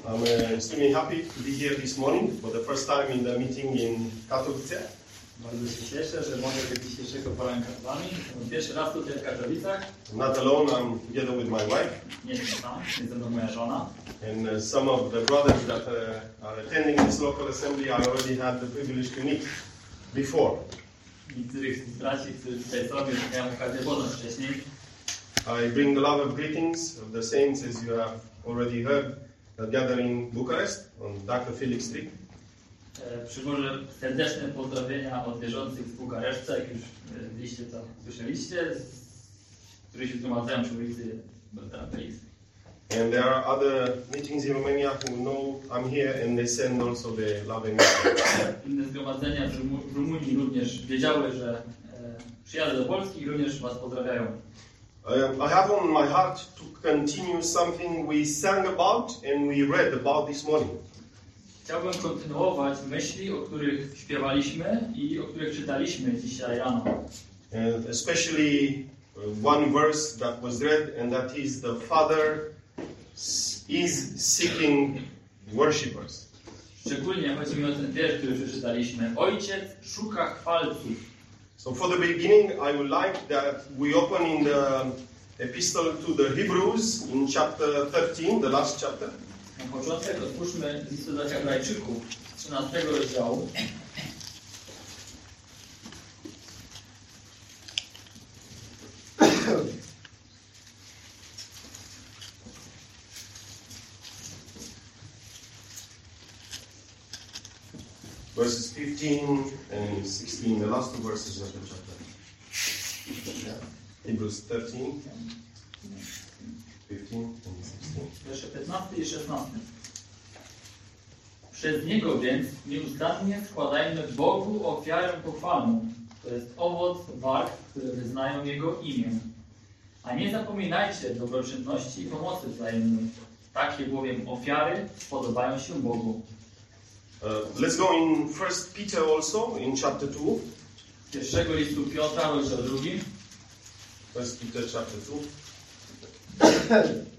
I'm extremely happy to be here this morning for the first time in the meeting in Katowice. Bardzo się cieszę, że mogę być dzisiejszego poranka z Wami. Pierwszy raz tutaj w Katowicach. Not alone, I'm together with my wife. Nie jestem sam, jest ze mną moja żona. And some of the brothers that are attending this local assembly, I already had the privilege to meet before. Niektórych z braci, którzy tutaj są, już miałem okazję poznać wcześniej. I bring the love of greetings of the saints, as you have already heard, that gather in Bucharest on Dr. Felix Street. Przywożę serdeczne pozdrowienia od wierzących z Bukaresztu, jak już liście to słyszeliście, którzy się zgromadzają przy ulicy Dr. Felix. And there are other meetings in Romania who know I'm here and they send also the loving message. Inne zgromadzenia w Rumunii również wiedziały, że przyjadę do Polski i również Was pozdrawiają. I have on my heart to continue something we sang about and we read about this morning. Chciałbym kontynuować myśli, o których śpiewaliśmy i o których czytaliśmy dzisiaj rano. And especially one verse that was read, and that is the Father is seeking worshippers. Szczególnie chodzi mi o ten wiersz, który przeczytaliśmy. Ojciec szuka chwalców. So for the beginning, I would like that we open in the epistle to the Hebrews in chapter 13, the last chapter. Na początek otwórzmy list do Hebrajczyków, 13 rozdziału. Verses 15 and 16, the last two verses of the chapter. Yeah. Hebrews 13, 15 and 16. Wiersze 15 i 16. Przez Niego więc nieustannie składajmy Bogu ofiarę pochwalną. To jest owoc warg, które wyznają Jego imię. A nie zapominajcie dobroczynności i pomocy wzajemnej. Takie bowiem ofiary podobają się Bogu. Let's go in 1 Peter also, in chapter 2. Pierwszego listu Piotra, rozdział 2. 1 Peter chapter 2.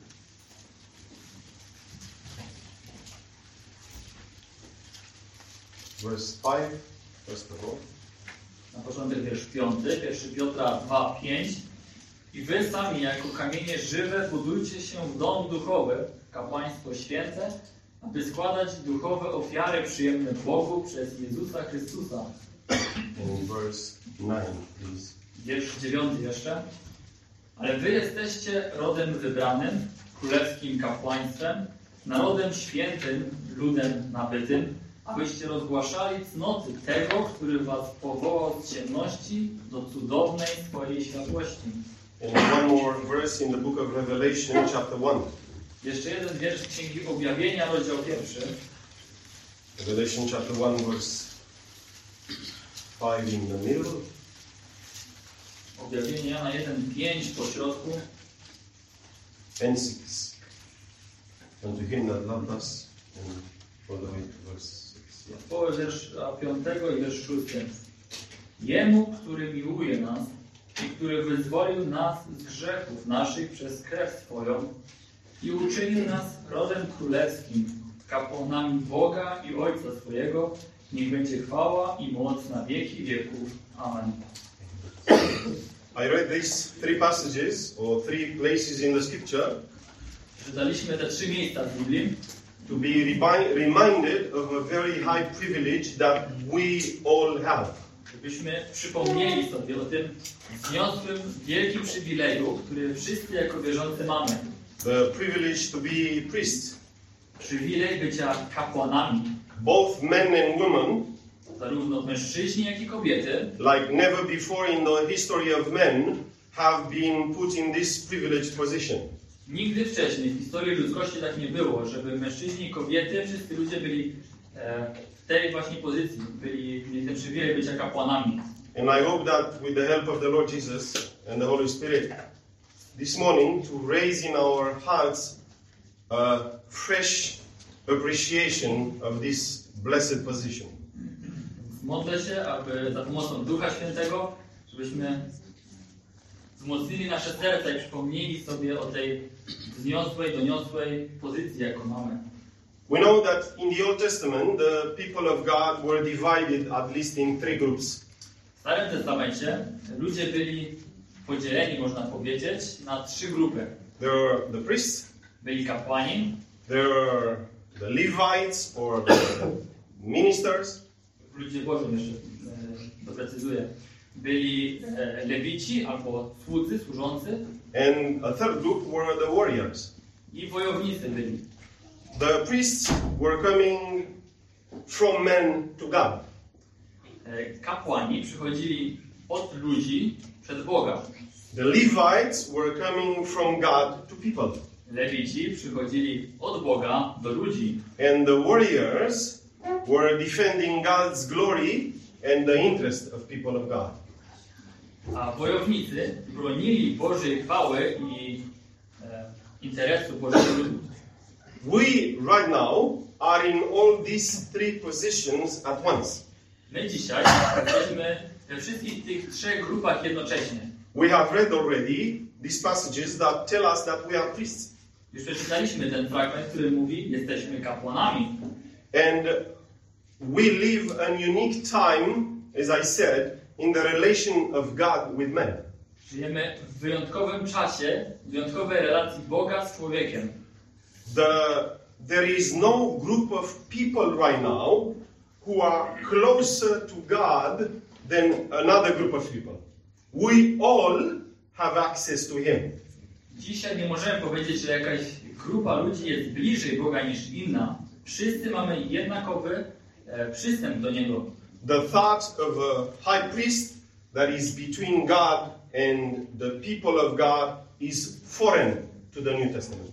Verse 5, first of all. Na początek wiersz 5, 1 Piotra 2, 5. I wy sami jako kamienie żywe budujcie się w dom duchowy, kapłaństwo święte, aby składać duchowe ofiary przyjemne Bogu przez Jezusa Chrystusa. In verse 9, please. Wiersz 9 jeszcze. Ale wy jesteście rodem wybranym, królewskim kapłaństwem, narodem świętym, ludem nabytym, abyście rozgłaszali cnoty tego, który was powołał z ciemności do cudownej swojej światłości. And one more verse in the book of Revelation, chapter 1. Jeszcze jeden wiersz Księgi Objawienia, rozdział 1. Revelation chapter 1, verse 5 in the middle. Objawienie Jana 1:5 po środku. And 6. Unto him that loved us, and all the way to verse 6. Yeah. Połowę wiersza 5 i wiersz 6. Jemu, który miłuje nas i który wyzwolił nas z grzechów naszych przez krew swoją i uczynił nas rodem królewskim, kapłanami Boga i Ojca swojego, niech będzie chwała i moc na wieki wieków. Amen. I read these three passages, or three places in the scripture, Czytaliśmy te 3 miejsca w Biblii, to be reminded of a very high privilege that we all have. żebyśmy przypomnieli sobie o tym wzniosłym, wielkim przywileju, który wszyscy jako wierzący mamy. The privilege to be priests. Przywilej bycia kapłanami. Both men and women, Zarówno mężczyźni, jak i kobiety, like never before in the history of men, have been put in this privileged position. nigdy wcześniej w historii ludzkości tak nie było, żeby mężczyźni i kobiety, wszyscy ludzie byli w tej właśnie pozycji, mieli ten przywilej bycia kapłanami. And I hope that with the help of the Lord Jesus and the Holy Spirit, this morning to raise in our hearts a fresh appreciation of this blessed position. Modlę się, aby za pomocą Ducha Świętego, żebyśmy wzmocnili nasze serca i przypomnieli sobie o tej wzniosłej, doniosłej pozycji, jaką mamy. We know that in the Old Testament, the people of God were divided at least in 3 groups. W Starym Testamencie ludzie byli podzieleni, można powiedzieć, na 3 grupy. There are the priests, Byli kapłani, there are the Levites or the ministers, ludzie Bożym jeszcze doprecyzuję. Byli lewici albo słudzy, służący and a third group were the warriors. i wojownicy byli. The priests were coming from men to God. Kapłani przychodzili od ludzi przed Boga. The Levites were coming from God to people. Lewici przychodzili od Boga do ludzi. And the warriors were defending God's glory and the interest of people of God. A wojownicy bronili Bożej chwały i interesu Bożego ludu. We right now are in all these 3 positions at once. My dzisiaj jesteśmy we wszystkich tych 3 grupach jednocześnie. We have read already these passages that tell us that we are priests. Już przeczytaliśmy ten fragment, który mówi, jesteśmy kapłanami. And we live an unique time, as I said, in the relation of God with men. Żyjemy w wyjątkowym czasie, w wyjątkowej relacji Boga z człowiekiem. There is no group of people right now who are closer to God than another group of people. We all have access to Him. Dzisiaj nie możemy powiedzieć, że jakaś grupa ludzi jest bliżej Boga niż inna. Wszyscy mamy jednakowy przystęp do Niego. The thought of a high priest that is between God and the people of God is foreign to the New Testament.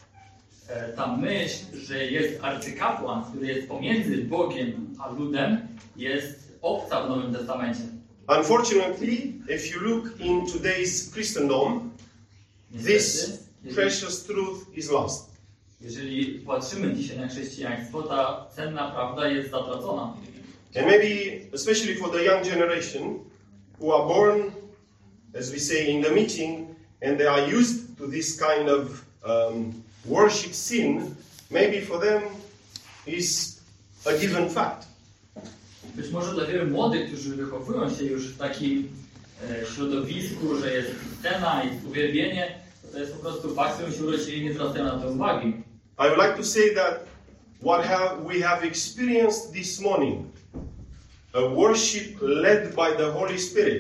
Ta myśl, że jest arcykapłan, który jest pomiędzy Bogiem a ludem, jest obca w Nowym Testamencie. Unfortunately, if you look in today's Christendom, this precious truth is lost. Jeżeli patrzymy dzisiaj na chrześcijaństwo, ta cenna prawda jest zatracona. And maybe, especially for the young generation, who are born, as we say in the meeting, and they are used to this kind of worship scene, maybe for them is a given fact. Być może dla wielu młodych, którzy wychowują się już w takim środowisku, że jest scena i uwielbienie, to jest po prostu fakt, którym się urodzili, nie zwracają na to uwagi. I would like to say that what we have experienced this morning, a worship led by the Holy Spirit,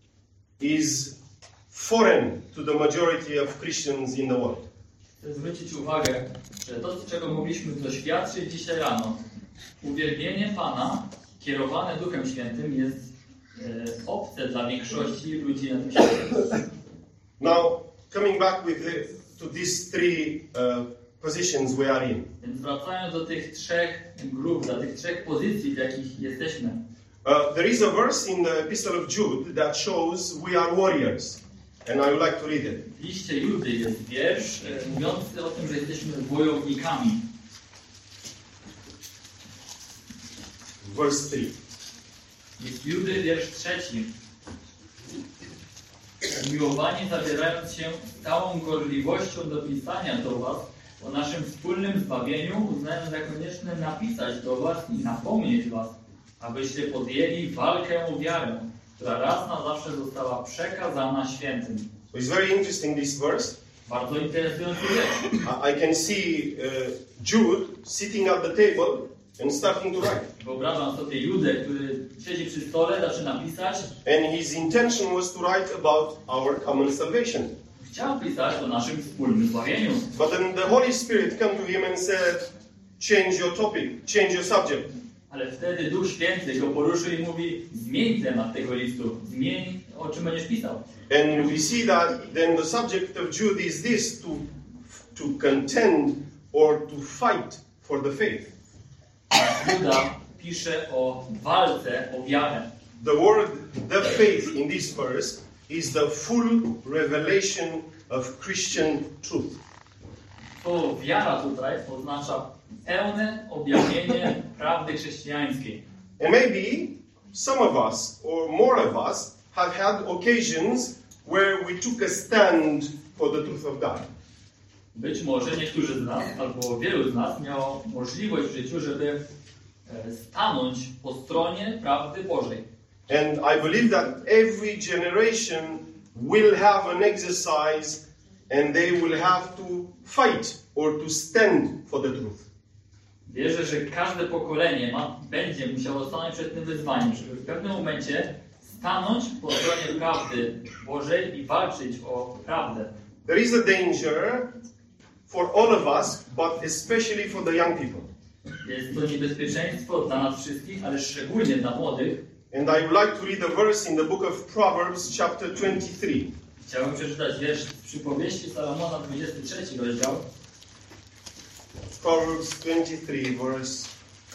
is foreign to the majority of Christians in the world. Chcę zwrócić uwagę, że to, czego mogliśmy doświadczyć dzisiaj rano, uwielbienie Pana kierowane Duchem Świętym jest obce dla większości ludzi na tym świecie. Now, coming back to these 3 positions we are in. Więc wracając do tych 3 grup, do tych 3 pozycji, w jakich jesteśmy. There is a verse in the Epistle of Jude that shows we are warriors. And I would like to read it. W liście Judy jest wiersz mówiący o tym, że jesteśmy wojownikami. Verse 3. Jest Judy, wiersz 3. Umiłowani, zabierając się z całą gorliwością do pisania do was o naszym wspólnym zbawieniu, uznałem za konieczne napisać do was i napomnieć was, abyście podjęli walkę o wiarę, która raz na zawsze została przekazana świętym. So it's very interesting, this verse. Bardzo interesujący wiersz. I can see Jude sitting at the table and starting to write. Wyobrażam sobie Judę, który siedzi przy stole, zaczyna pisać. And his intention was to write about our common salvation. Chciał pisać o naszym wspólnym zbawieniu. But then the Holy Spirit came to him and said, change your topic, change your subject. Ale wtedy Duch Święty go poruszył i mówi, zmień temat tego listu, zmień, o czym będziesz pisał. And we see that then the subject of Jude is this, to contend or to fight for the faith. Juda pisze o walce, o wiarę. The word, the faith in this verse is the full revelation of Christian truth. To wiara tutaj oznacza pełne objawienie prawdy chrześcijańskiej. And maybe some of us, or more of us, have had occasions where we took a stand for the truth of God. Być może niektórzy z nas, albo wielu z nas miało możliwość w życiu, żeby stanąć po stronie prawdy Bożej. And I believe that every generation will have an exercise and they will have to fight or to stand for the truth. Wierzę, że każde pokolenie będzie musiało stanąć przed tym wyzwaniem, żeby w pewnym momencie stanąć po stronie prawdy Bożej i walczyć o prawdę. There is a danger for all of us, but especially for the young people. Jest to niebezpieczeństwo dla nas wszystkich, ale szczególnie dla młodych. And I would like to read a verse in the book of Proverbs, chapter 23. Chciałbym przeczytać wiersz z przypowieści Salomona, 23 rozdział. Proverbs 23, verse...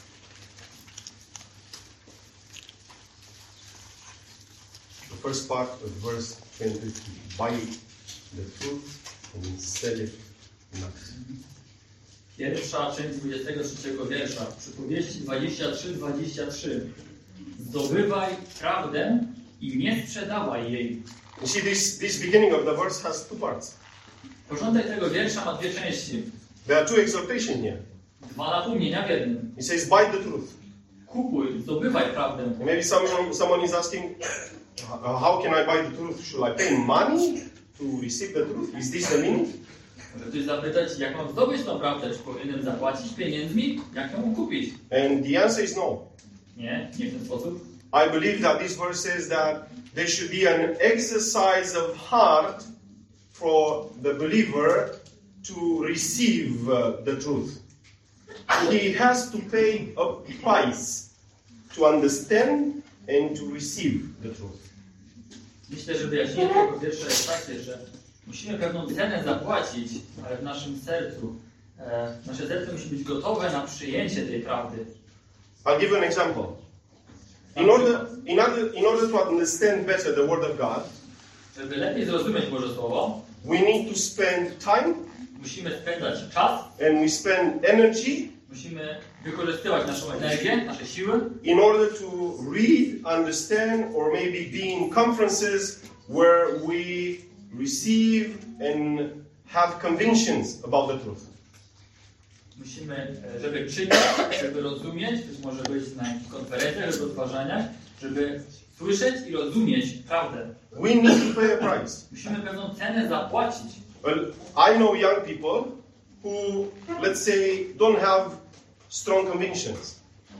The first part of verse 23. Buy the truth and sell it not. Pierwsza część 23 wiersza, przypowieści 23:23. Zdobywaj prawdę i nie sprzedawaj jej. You see, this beginning of the verse has two parts. Początek tego wiersza ma dwie części. There are two exhortations here. Dwa napomnienia w jednym. He says, buy the truth. Kupuj, zdobywaj prawdę. And maybe someone is asking, how can I buy the truth? Should I pay money to receive the truth? Is this the meaning? Może ktoś zapytać, jak mam zdobyć tą prawdę? Czy powinienem zapłacić pieniędzmi? Jak ją kupić? And the answer is no. Nie w ten sposób. I believe that this verse says that there should be an exercise of heart for the believer to receive the truth. He has to pay a price to understand and to receive the truth. Myślę, że wyjaśnienie tego wiersza jest takie, że musimy pewną cenę zapłacić, ale w naszym sercu. Nasze serce musi być gotowe na przyjęcie tej prawdy. I'll give you an example. In order to understand better the Word of God, żeby lepiej zrozumieć Boże Słowo, we need to spend time musimy spędzać czas, and we spend energy musimy wykorzystywać naszą energię, nasze siły, in order to read, understand, or maybe be in conferences where we receive and have convictions about the truth. Musimy, żeby czytać, żeby rozumieć, być może być na jakichś konferencjach lub rozważaniach, żeby słyszeć i rozumieć prawdę. We need to pay a price. Musimy pewną cenę zapłacić. Well, I know young people who, let's say, don't have strong convictions.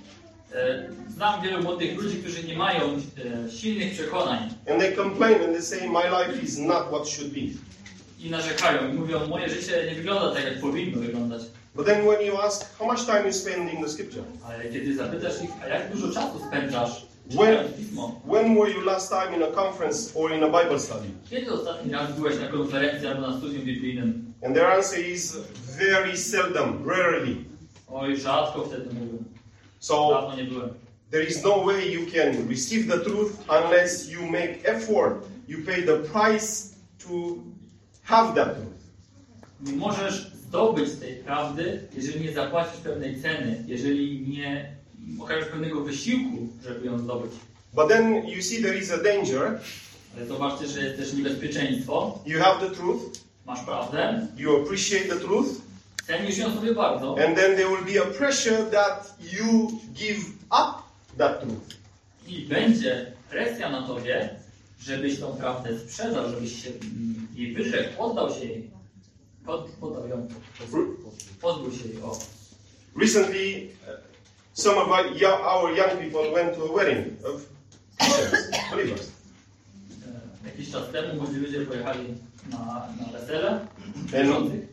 Znam wielu młodych ludzi, którzy nie mają silnych przekonań. And they complain and they say, my life is not what should be. I narzekają i mówią, moje życie nie wygląda tak, jak powinno wyglądać. But then when you ask, how much time you spend in the scripture? Ale kiedy zapytasz ich, a jak dużo czasu spędzasz When, czytając Pismo? when were you last time in a conference or in a Bible study? Kiedy ostatni raz byłeś na konferencji albo na studium biblijnym? And their answer is very seldom, rarely. Oj, rzadko wtedy mówią. So Dawno nie byłem. there is no way you can receive the truth unless you make effort. You pay the price to have that truth. Nie możesz zdobyć tej prawdy, jeżeli nie zapłacisz pewnej ceny, jeżeli nie okażesz pewnego wysiłku, żeby ją zdobyć. But then you see there is a danger. Ale zobaczcie, że jest też niebezpieczeństwo. You have the truth. Masz prawdę, You appreciate the truth. cenisz ją sobie bardzo. And then there will be a pressure that you give up that truth. I będzie presja na tobie, żebyś tą prawdę sprzedał, żebyś się jej wyrzekł, poddał się jej. Poddał ją, pozbył się jej. O. Recently, some of our young people went to a wedding of Christians, believers. Jakiś czas temu młodzi ludzie pojechali na wesele And wierzących.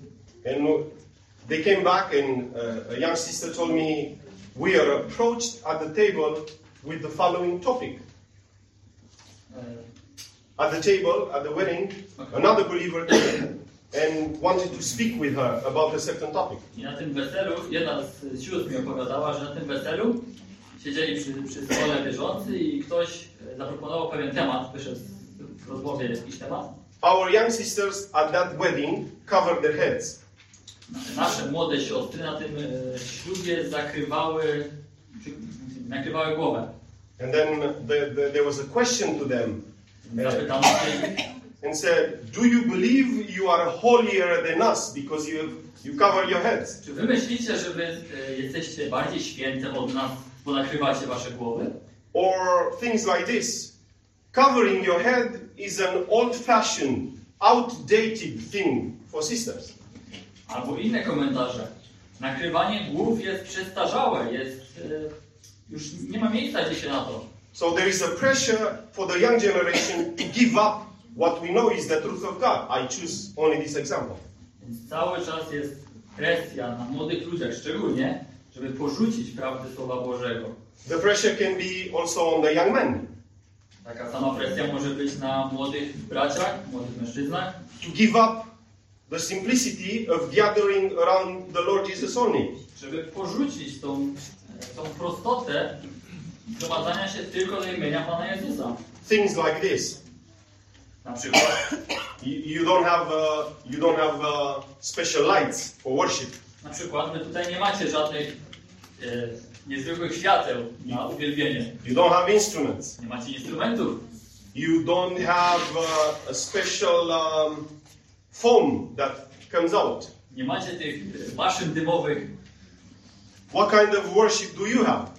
they came back and a young sister told me, we are approached at the table with the following topic. At the table, at the wedding, another believer came and wanted to speak with her about a certain topic. I na tym weselu, jedna z sióstr mi opowiadała, że na tym weselu siedzieli przy stole wierzący i ktoś zaproponował pewien temat, wyszedł w rozmowie jakiś temat. Our young sisters at that wedding covered their heads. Nasze młode siostry na tym ślubie nakrywały głowę. And then there was a question to them. Zapytano się, and said, "Do you believe you are holier than us because you cover your heads?" Czy wy myślicie, że wy jesteście bardziej święte od nas, bo nakrywacie wasze głowy? Or things like this. Covering your head is an old-fashioned, outdated thing for sisters. Albo inne komentarze. Nakrywanie głów jest przestarzałe, już nie ma miejsca dzisiaj na to. So there is a pressure for the young generation to give up what we know is the truth of God. I choose only this example. Więc cały czas jest presja na młodych ludziach szczególnie, żeby porzucić prawdę Słowa Bożego. The pressure can be also on the young men. Taka sama presja może być na młodych braciach, młodych mężczyznach. To give up the simplicity of gathering around the Lord Jesus only. Żeby porzucić tą prostotę zgromadzania się tylko do imienia Pana Jezusa. Things like this. Na przykład You don't have special lights for worship. Na przykład wy tutaj nie macie żadnych niezwykłych świateł na uwielbienie. You don't have instruments. Nie macie instrumentów. You don't have a special foam that comes out. Nie macie tych maszyn dymowych. What kind of worship do you have?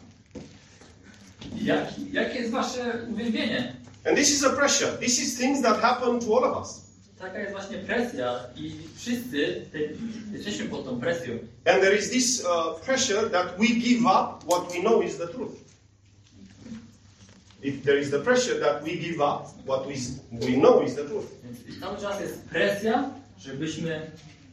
Jakie jest wasze uwielbienie? And this is a pressure. This is things that happen to all of us. Taka jest właśnie presja i wszyscy jesteśmy pod tą presją. And there is this pressure that we give up what we know is the truth. If there is the pressure that we give up what we know is the truth. Więc cały czas jest presja, żebyśmy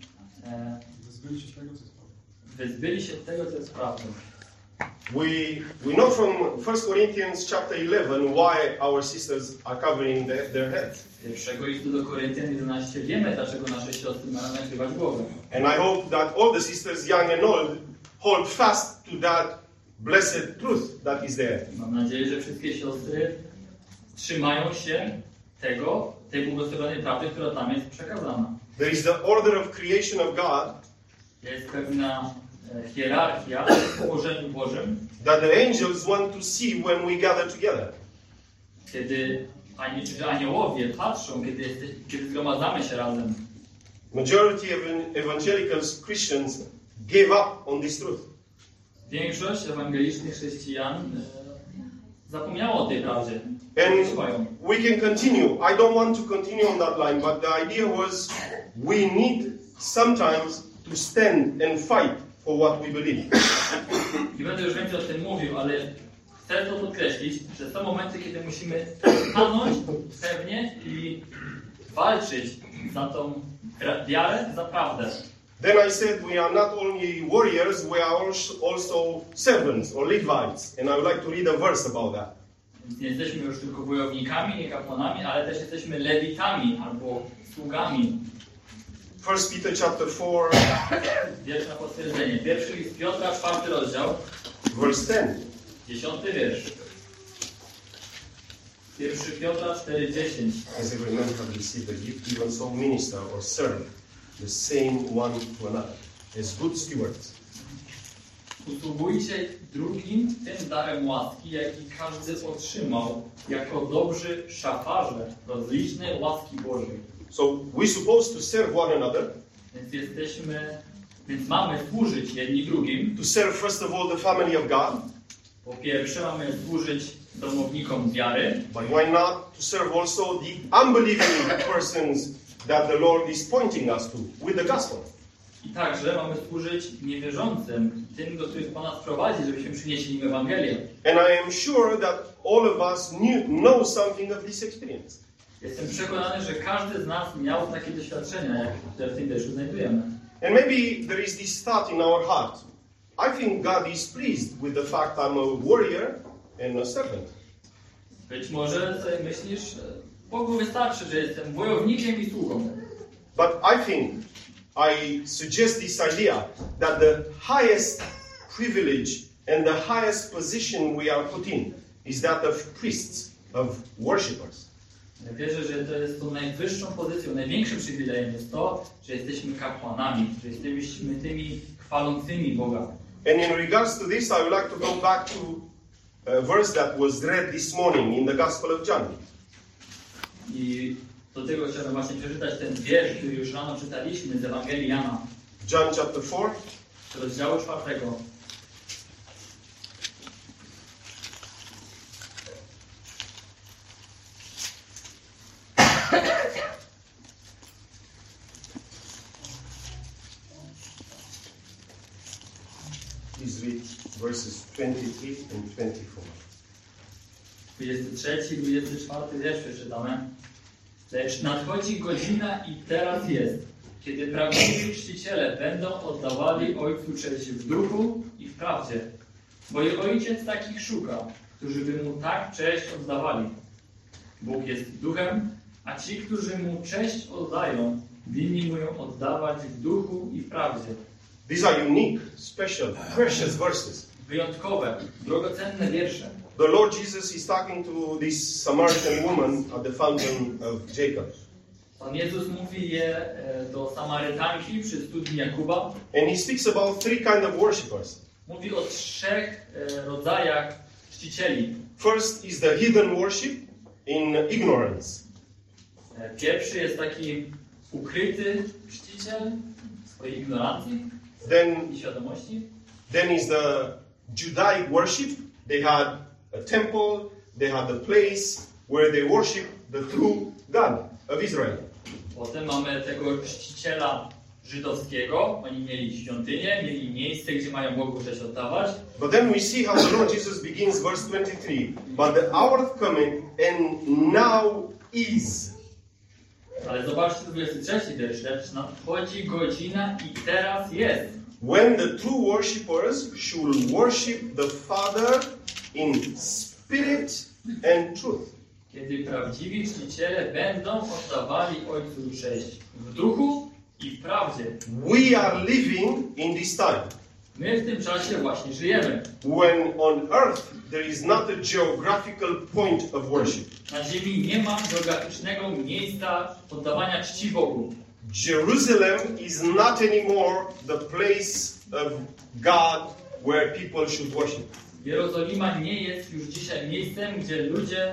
wyzbyli się tego, co jest prawdą. We know from 1 Corinthians chapter 11 why our sisters are covering their heads. Pierwszego listu do Koryntian 11 wiemy, dlaczego nasze siostry mają nakrywać głowę. And I hope that all the sisters, young and old, hold fast to that blessed truth that is there. Mam nadzieję, że wszystkie siostry trzymają się tej błogosławionej prawdy, która tam jest przekazana. There is the order of creation of God. Jest pewna hierarchia w położeniu Bożym. That the angels want to see when we gather together. Kiedy aniołowie patrzą, kiedy zgromadzamy się razem. Majority of evangelical Christians gave up on this truth. Większość ewangelicznych chrześcijan zapomniało o tej prawdzie. And we can continue. I don't want to continue on that line, but the idea was we need sometimes to stand and fight for what we believe. Nie będę już więcej o tym mówił, ale chcę to podkreślić, że są momenty, kiedy musimy stanąć pewnie i walczyć za tą wiarę, za prawdę. Then I said we are not only warriors, we are also servants or Levites. And I would like to read a verse about that. Więc nie jesteśmy już tylko wojownikami, nie kapłanami, ale też jesteśmy lewitami albo sługami. 1 Peter chapter 4, Wiersz na potwierdzenie. Pierwszy list Piotra, 4 rozdział, verse 10. 10 wiersz. 1 Piotra 4:10. As every man hath received a gift, even so minister or serve the same one to another, as good stewards. Usługujcie drugim tym darem łaski, jaki każdy otrzymał, jako dobrzy szafarze rozlicznej łaski Bożej. So we're supposed to serve one another. Więc mamy służyć jedni drugim. To serve first of all the family of God. Po pierwsze mamy służyć domownikom wiary. But why not to serve also the unbelieving persons that the Lord is pointing us to with the gospel? I także mamy służyć niewierzącym, tym, do których Pan nas prowadzi, żebyśmy przynieśli im Ewangelię. And I am sure that all of us know something of this experience. Jestem przekonany, że każdy z nas miał takie doświadczenia, jak w tym wierszu znajdujemy. And maybe there is this thought in our heart. I think God is pleased with the fact I'm a warrior and a servant. Być może sobie myślisz, Bogu wystarczy, że jestem wojownikiem i sługą. But I suggest this idea that the highest privilege and the highest position we are put in is that of priests, of worshippers. Ja wierzę, że to jest tą najwyższą pozycją, największym przywilejem jest to, że jesteśmy kapłanami, że jesteśmy tymi chwalącymi Boga. And in regards to this, I would like to go back to a verse that was read this morning in the Gospel of John. I Do tego chciałbym właśnie przeczytać ten wiersz, który już rano czytaliśmy z Ewangelii Jana. John chapter 4. Z rozdziału 4. Please read verses 23 and 24. 23 i 24 wiersz przeczytamy. Lecz nadchodzi godzina i teraz jest, kiedy prawdziwi czciciele będą oddawali Ojcu cześć w duchu i w prawdzie. Bo i Ojciec takich szuka, którzy by Mu tak cześć oddawali. Bóg jest duchem, a ci, którzy Mu cześć oddają, winni Mu ją oddawać w duchu i w prawdzie. These are unique, special, precious verses. Wyjątkowe, drogocenne wiersze. The Lord Jesus is talking to this Samaritan woman at the fountain of Jacob. Pan Jezus mówi je do Samarytanki przy studni Jakuba. And he speaks about three kinds of worshippers. Mówi o 3 rodzajach czcicieli. First is the hidden worship in ignorance. Pierwszy jest taki ukryty czciciel w swojej ignorancji i świadomości. Then is the Judaic worship. They had a temple, they had a place where they worship the true God of Israel. Potem mamy tego czciciela żydowskiego. Oni mieli świątynię, mieli miejsce, gdzie mają Bogu cześć oddawać. But then we see how the Lord Jesus begins verse 23. But the hour coming and now is. Ale zobaczcie 23 wiersz. Lecz nadchodzi godzina i teraz jest. When the true worshippers should worship the Father in spirit and truth. Kiedy prawdziwi czciciele będą oddawali Ojcu cześć w duchu i w prawdzie. We are living in this time. My w tym czasie właśnie żyjemy. When on earth there is not a geographical point of worship. Na ziemi nie ma geograficznego miejsca oddawania czci Bogu. Jerusalem is not anymore the place of God where people should worship. Jerozolima nie jest już dzisiaj miejscem, gdzie ludzie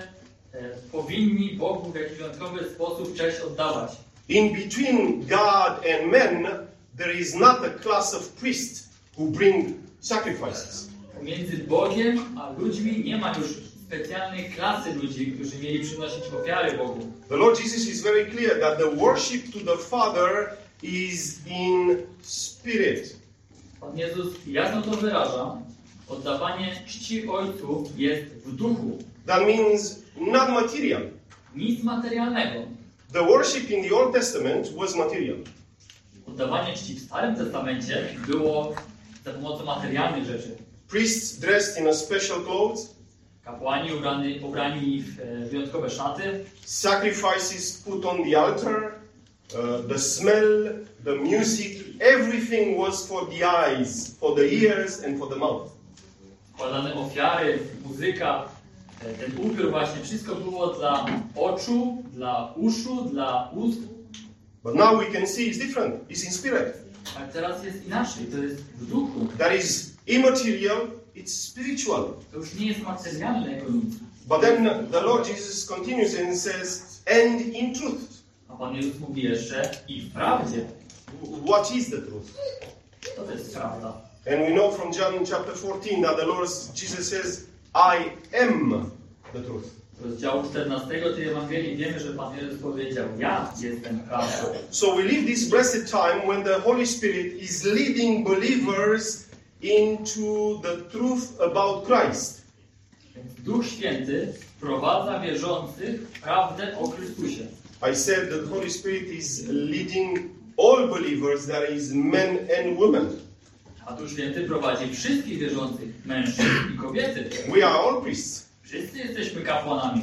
powinni Bogu w jakiś wyjątkowy sposób cześć oddawać. In between God and men there is not a class of priests who bring sacrifices. Między Bogiem a ludźmi nie ma już specjalnej klasy ludzi, którzy mieli przynosić ofiary Bogu. The Lord Jesus is very clear that the worship to the Father is in spirit. Pan Jezus jasno to wyraża. Oddawanie czci Ojcu jest w duchu. That means not material. Nic materialnego. The worship in the Old Testament was material. Oddawanie czci w Starym Testamencie było za pomocą materialnych rzeczy. Priests dressed in a special clothes. Kapłani ubrani w wyjątkowe szaty. Sacrifices put on the altar. The smell, the music, everything was for the eyes, for the ears and for the mouth. Składane ofiary, muzyka, ten upiór właśnie, wszystko było dla oczu, dla uszu, dla ust. But now we can see it's different. It's in spirit. Ale teraz jest inaczej, to jest w duchu. That is immaterial, it's spiritual. To już nie jest materialne jako nic. But then the Lord Jesus continues and says, and in truth. A Pan Jezus mówi jeszcze i w prawdzie. What is the truth? To jest prawda. And we know from John chapter 14 that the Lord Jesus says, I am the truth. Z rozdziału 14 tej Ewangelii wiemy, że Pan Jezus powiedział, ja jestem prawdą. So we live this blessed time when the Holy Spirit is leading believers into the truth about Christ. Więc Duch Święty wprowadza wierzących w prawdę o Chrystusie. I said that the Holy Spirit is leading all believers, that is men and women. A Duch Święty prowadzi wszystkich wierzących, mężczyzn i kobiety. We are all priests. Wszyscy jesteśmy kapłanami.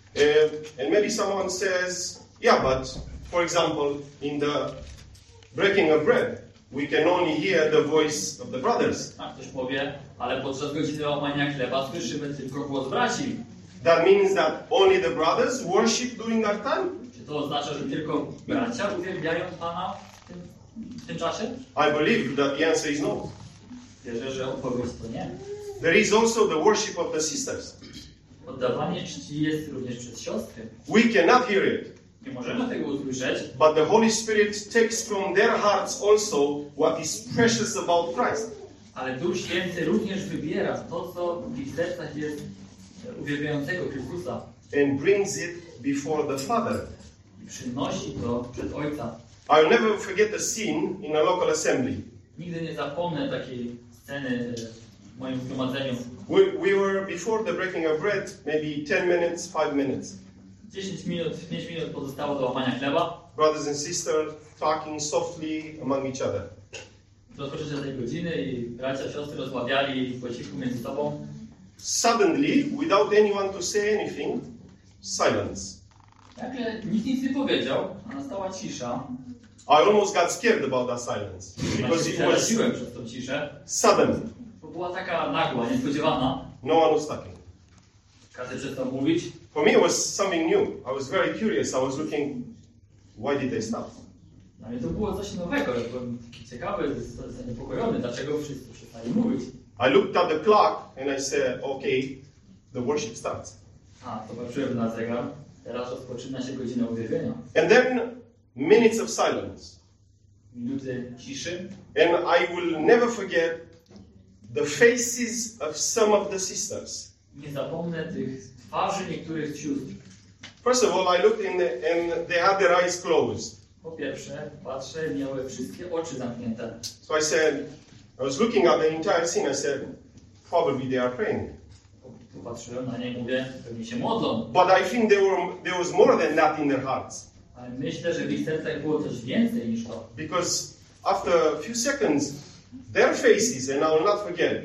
And maybe someone says, yeah, but for example, in the breaking of bread, we can only hear the voice of the brothers. A ktoś powie, ale podczas godziny łamania chleba słyszymy tylko głos braci. That means that only the brothers worship during that time? Czy to oznacza, że tylko bracia uwielbiają Pana w tym czasie? I believe that the answer is no. Wierzę, że odpowiedź to nie. There is also the worship of the sisters. Oddawanie czci jest również przez siostry. We cannot hear it. Nie możemy tego usłyszeć, but the Holy Spirit takes from their hearts also what is precious about Christ. ale Duch Święty również wybiera to, co w ich sercach jest uwielbiającego Chrystusa And brings it before the Father. i przynosi to przed Ojca. I'll never forget the scene in a local assembly. Nigdy nie zapomnę takiej sceny w moim zgromadzeniu. We were before the breaking of bread, maybe 10 minutes, 5 minutes. 10 minut, 5 minut pozostało do łamania chleba. Brothers and sisters talking softly among each other. Do rozpoczęcia tej godziny i bracia, siostry rozmawiali po cichu między sobą. Suddenly, without anyone to say anything, silence. Nagle nikt nic nie powiedział, a nastała cisza. I almost got scared about that silence because it was Przeraziłem przez tą ciszę. sudden. To była taka nagła, niespodziewana. No one was talking. Każdy przestał mówić. For me, it was something new. I was very curious. I was looking, why did they stop? Dla mnie to było coś nowego. Ja byłem taki ciekawy, zaniepokojony, dlaczego wszyscy przestali mówić. I looked at the clock and I said, okay, the worship starts. Zobaczyłem na zegar. Teraz rozpoczyna się godzina uwielbienia. And then minutes of silence. Minuty ciszy. And I will never forget the faces of some of the sisters. Nie zapomnę tych twarzy niektórych sióstr. First of all, I looked and they had their eyes closed. Po pierwsze, patrzę, miały wszystkie oczy zamknięte. So I said, I was looking at the entire scene. I said, probably they are praying. Popatrzyłem na nie i mówię, pewnie się modlą. But I think there was more than that in their hearts. Ale myślę, że w ich sercach było coś więcej niż to. Because after a few seconds, their faces, and I will not forget,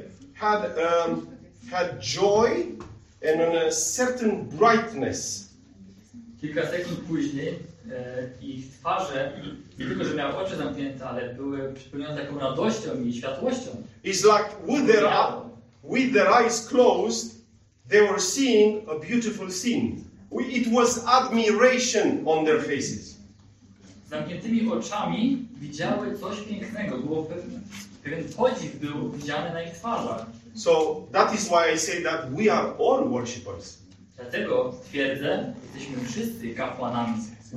had joy and a certain brightness. Kilka sekund później ich twarze nie tylko, że miały oczy zamknięte, ale były przepełnione taką radością i światłością. It's like with their eyes closed, they were seeing a beautiful scene. It was admiration on their faces. Z zamkniętymi oczami widziały coś pięknego. Było pewien podziw był widziany na ich twarzach. So that is why I say that we are all worshippers. Dlatego twierdzę, jesteśmy wszyscy kapłanami.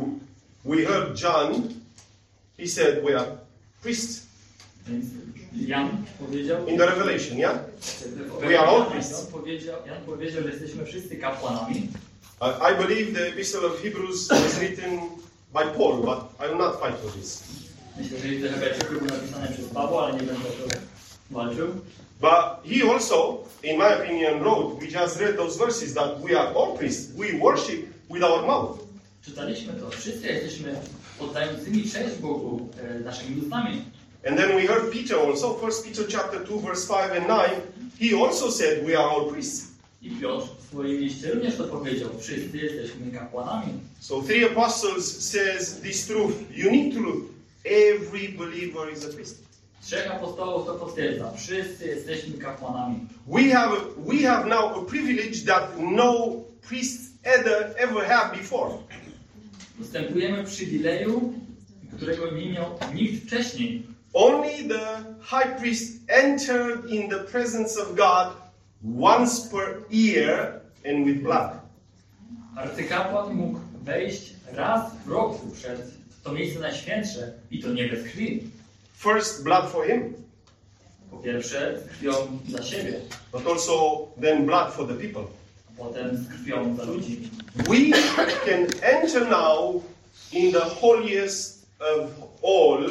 We heard John, he said we are priests. Więc Jan powiedział, In the Revelation, yeah? We are all priests. Jan powiedział, że jesteśmy wszyscy kapłanami. I believe the Epistle of Hebrews was written by Paul, but I will not fight for this. Myślę, że list do Hebrajczyków był napisany przez Pawła, ale nie będę o to walczył. But he also, in my opinion, wrote, we just read those verses, that we are all priests. We worship with our mouth. Czytaliśmy to. Wszyscy jesteśmy oddającymi cześć Bogu naszymi ustami. And then we heard Peter also, 1 Peter chapter 2, verse 5 and 9, he also said we are all priests. I Piotr w swoim liście również to powiedział. Wszyscy jesteśmy kapłanami. So three apostles says this truth, unique truth. Every believer is a priest. Trzech apostołów to potwierdza. Wszyscy jesteśmy kapłanami. We have now a privilege that no priest ever had before. Dostępujemy przywileju, którego nie miał nikt wcześniej. Only the high priest entered in the presence of God once per year and with blood. Arcykapłan mógł wejść raz w roku przed to miejsce najświętsze i to nie bez krwi. First, blood for him. Po pierwsze z krwią za siebie, But also then blood for the people. a potem z krwią za ludzi. We can enter now in the holiest of all,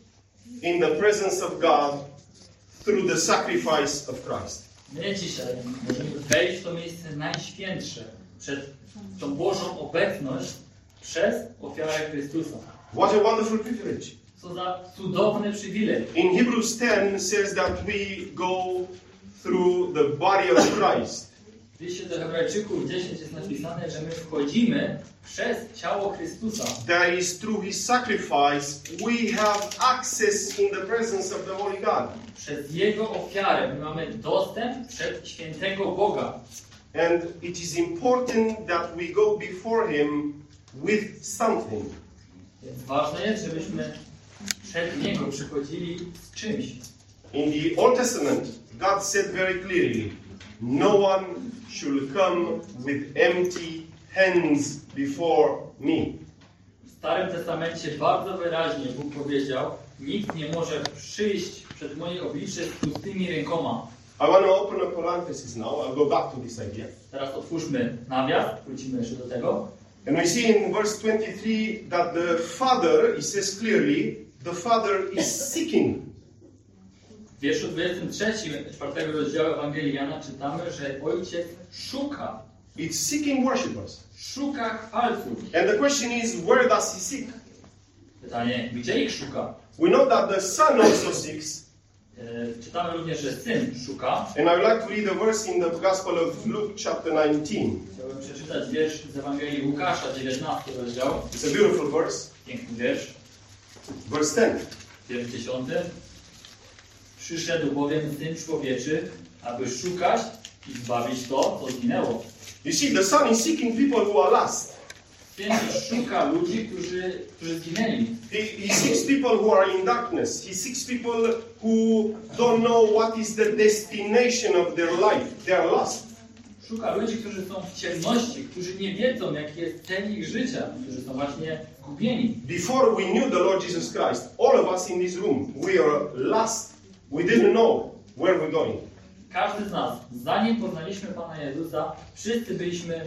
in the presence of God, through the sacrifice of Christ. My dzisiaj możemy wejść w to miejsce najświętsze przed tą Bożą obecność przez ofiarę Chrystusa. What a wonderful privilege. Co za cudowny przywilej. In Hebrews 10 says that we go through the body of Christ. W liście do Hebrajczyków 10 jest napisane, że my wchodzimy przez ciało Chrystusa. That is through His sacrifice we have access in the presence of the Holy God. Przez Jego ofiarę my mamy dostęp przed świętego Boga. And it is important that we go before Him with something. Więc ważne jest, żebyśmy przed Niego przychodzili z czymś. In the Old Testament, God said very clearly, no one should come with empty hands before me. Starym Testamencie bardzo wyraźnie Bóg powiedział: nikt nie może przyjść przed moje oblicze z pustymi rękoma. I want to open a parenthesis now. I'll go back to this idea. Teraz otwórzmy nawias, wrócimy jeszcze do tego. And we see in verse 23 that the Father, it says clearly, the Father is seeking. W wierszu 23 4 rozdziału Ewangelii Jana czytamy, że Ojciec szuka. It's seeking worshippers. Szuka chwalców. And the question is, where does he seek? Pytanie, gdzie ich szuka? We know that the Son also seeks. Czytamy również, że Syn szuka. And I would like to read a verse in the Gospel of Luke chapter 19. Chciałbym przeczytać wiersz z Ewangelii Łukasza, 19 rozdział. It's a beautiful verse. Piękny wiersz. Verse 10. Wiersz 10. Przyszedł bowiem Syn Człowieczy, aby szukać i zbawić to, co zginęło. You see, the Son is seeking people who are lost. Syn szuka ludzi, którzy zginęli. He seeks people who are in darkness. He seeks people who don't know what is the destination of their life. They are lost. Szuka ludzi, którzy są w ciemności, którzy nie wiedzą, jaki jest cel ich życia, którzy są właśnie gubieni. Before we knew the Lord Jesus Christ, all of us in this room, we are lost. We didn't know where we're going. Każdy z nas, zanim poznaliśmy Pana Jezusa, wszyscy byliśmy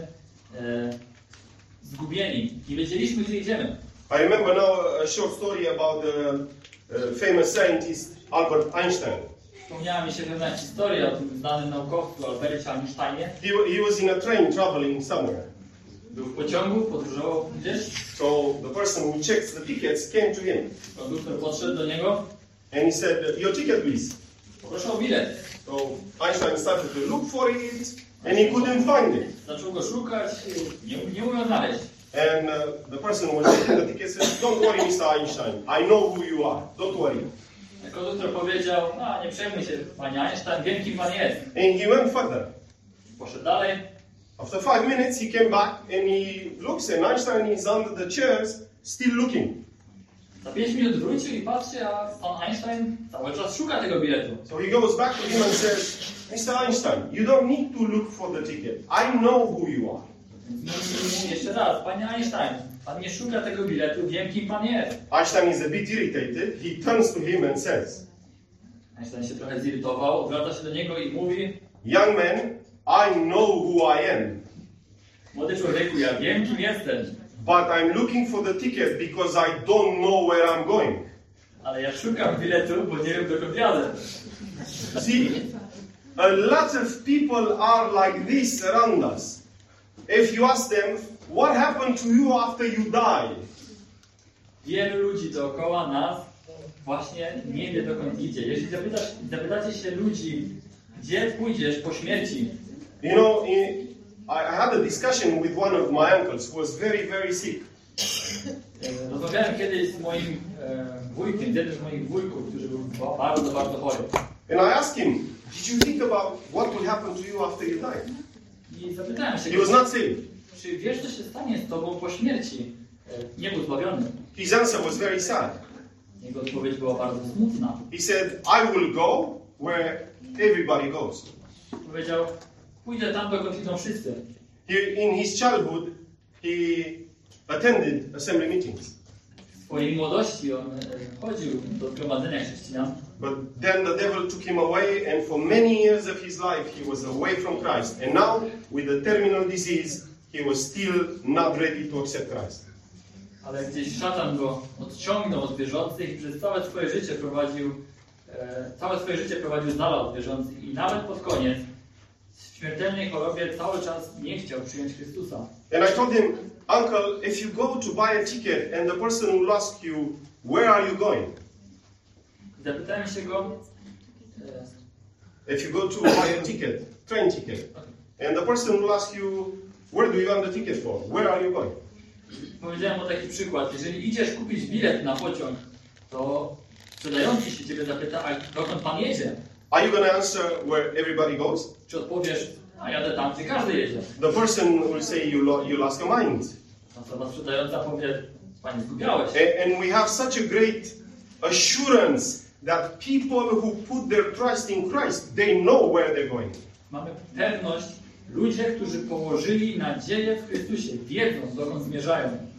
zgubieni. Nie wiedzieliśmy, gdzie idziemy. I remember now a short story about the famous scientist Albert Einstein. Przypomniała mi się pewna historia o tym znanym naukowcu Albercie Einsteinie. He was in a train traveling somewhere. Był w pociągu, podróżował gdzieś. So the person who checks the tickets came to him. Konduktor podszedł do niego. And he said, your ticket please. Proszę o bilet. So Einstein started to look for it and he couldn't find it. Zaczął go szukać, nie umiał znaleźć. And the person who was checking the ticket said, don't worry Mr. Einstein, I know who you are, don't worry. Konduktor powiedział, nie przejmuj się Panie Einstein, wiem kim Pan jest. And he went further. Poszedł dalej. After 5 minutes he came back and he looks and Einstein is under the chairs still looking. Za 5 minut wrócił i patrzy, a pan Einstein cały czas szuka tego biletu. So he goes back to him and says, Mr. Einstein, you don't need to look for the ticket. I know who you are. Mówi jeszcze raz, Panie Einstein, Pan nie szuka tego biletu, wiem kim Pan jest. Einstein is a bit irritated. He turns to him and says, Einstein się trochę zirytował, odwraca się do niego i mówi: young man, I know who I am. Młody człowieku, ja wiem kim jestem. But I'm looking for the ticket because I don't know where I'm going. Ale ja szukam biletu, bo nie wiem dokąd jadę. See, a lot of people are like this around us. If you ask them, what happened to you after you die? Wielu ludzi dookoła nas właśnie nie wie dokąd idzie. Jeśli zapytacie się ludzi, gdzie pójdziesz po śmierci? You know, I had a discussion with one of my uncles who was very, very sick. Rozmawiałem kiedyś z moim wujkiem, jednym z moich wujków, który był bardzo, bardzo chory. And I asked him, did you think about what will happen to you after you die? I zapytałem się, He was not saved. czy wiesz, co się stanie z tobą po śmierci? Nie był zbawiony. His answer was very sad. Jego odpowiedź była bardzo smutna. He said, I will go where everybody goes. Powiedział, pójdę tam, dokąd idą wszyscy. In his childhood, he attended assembly meetings. W swojej młodości on chodził do zgromadzenia chrześcijan. But then the devil took him away, and for many years of his life, he was away from Christ. And now, with the terminal disease, he was still not ready to accept Christ. Ale gdzieś szatan go odciągnął od wierzących i przez całe swoje życie prowadził z dala od wierzących. I nawet pod koniec, w śmiertelnej chorobie, cały czas nie chciał przyjąć Chrystusa. And I told him, Uncle, if you go to buy a ticket and the person will ask you, where are you going? Zapytałem się go, If you go to buy a ticket, train ticket, and the person will ask you, where do you want the ticket for? Where are you going? Powiedziałem mu taki przykład. Jeżeli idziesz kupić bilet na pociąg, to sprzedający się ciebie zapyta, a dokąd pan jedzie? Are you going to answer where everybody goes? Czy odpowiesz, a jadę tam, gdzie każdy jedzie? The person will say, you lost your mind. Osoba sprzedająca powie, panie zgubiałeś. And we have such a great assurance that people who put their trust in Christ, they know where they're going. Mamy pewność, ludzie, którzy położyli nadzieję w Chrystusie, wiedzą, dokąd zmierzają.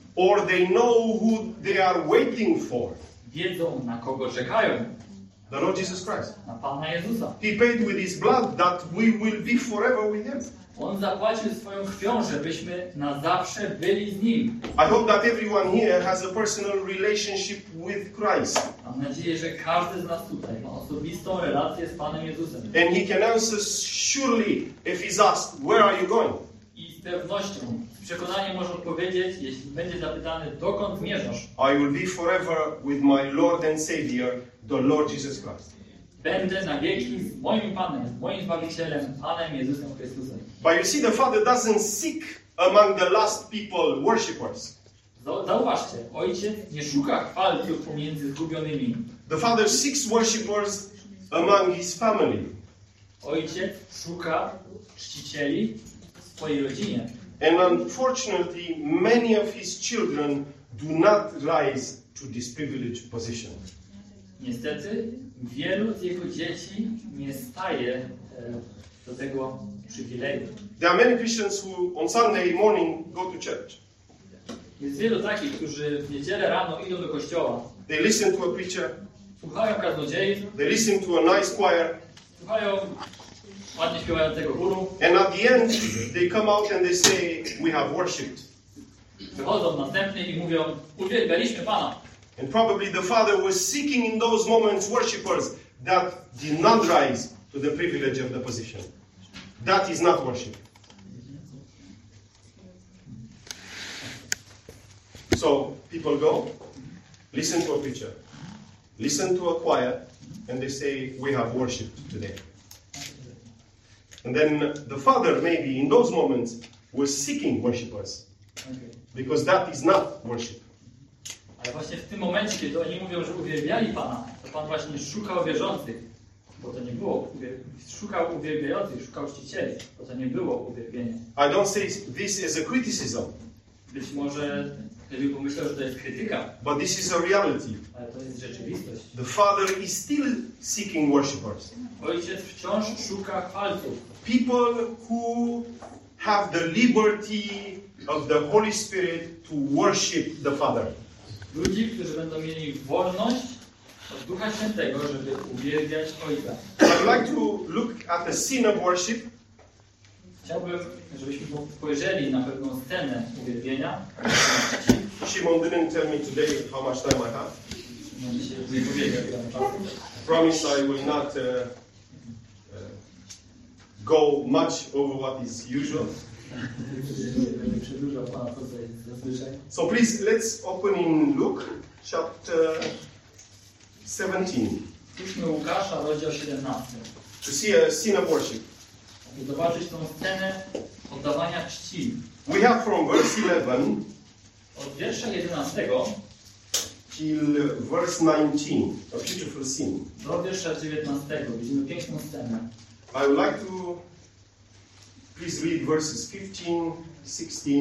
or they know who they are waiting for. Wiedzą, na kogo czekają. The Lord Jesus Christ. Na Pana Jezusa. He paid with His blood that we will be forever with Him. On zapłacił swoją krwią, żebyśmy na zawsze byli z Nim. I hope that everyone here has a personal relationship with Christ. Mam nadzieję, że każdy z nas tutaj ma osobistą relację z Panem Jezusem. And He can answer surely if He's asked, where are you going? I z pewnością, z przekonaniem może odpowiedzieć, jeśli będzie zapytany, dokąd zmierzasz. I will be forever with my Lord and Savior, the Lord Jesus Christ. Będę na wieki z moim Panem, z moim Zbawicielem, Panem Jezusem Chrystusem. But you see, the Father doesn't seek among the lost people worshippers. Zauważcie, Ojciec nie szuka chwalców pomiędzy zgubionymi. The Father seeks worshippers among His family. Ojciec szuka czcicieli w swojej rodzinie. And unfortunately, many of His children do not rise to this privileged position. Niestety, wielu z Jego dzieci nie staje do tego przywileju. There are many Christians who on Sunday morning go to church. Jest wielu takich, którzy w niedzielę rano idą do kościoła. They listen to a preacher. Słuchają kaznodziei, They listen to a nice choir. słuchają ładnie śpiewającego chóru. And at the end, they come out and they say, we have worshipped. Wychodzą następnie i mówią, uwielbialiśmy Pana. And probably the Father was seeking in those moments worshippers that did not rise to the privilege of the position. That is not worship. So people go, listen to a preacher, listen to a choir, and they say, we have worshipped today. And then the Father maybe in those moments was seeking worshippers, because that is not worship. Ale właśnie w tym momencie, kiedy oni mówią, że uwielbiali Pana, to Pan właśnie szukał wierzących, bo to nie było, szukał uwielbiających, szukał czcicieli, bo to nie było uwielbienie. I don't say this as a criticism, Być może gdyby pomyślał, że to jest krytyka, but this is a reality. ale to jest rzeczywistość. The Father is still seeking worshippers. Ojciec wciąż szuka chwalców. People who have the liberty of the Holy Spirit to worship the Father. Ludzi, którzy będą mieli wolność od Ducha Świętego, żeby uwielbiać Ojca. I'd like to look at the scene of worship. Chciałbym, żebyśmy spojrzeli na pewną scenę uwielbienia. Shimon didn't tell me today how much time I have. No, dzisiaj nie powiedział, ile mam czasu. I promise I will not go much over what is usual. Będę przedłużał Pana, co to jest zazwyczaj. So please, let's open in Luke chapter 17 Spójrzmy Łukasza, rozdział 17. to see a scene of worship. Aby zobaczyć tą scenę oddawania czci. We have from verse 11 Od wiersza 11 till verse 19, a beautiful scene. do wiersza 19 widzimy piękną scenę. I would like to please read verses 15, 16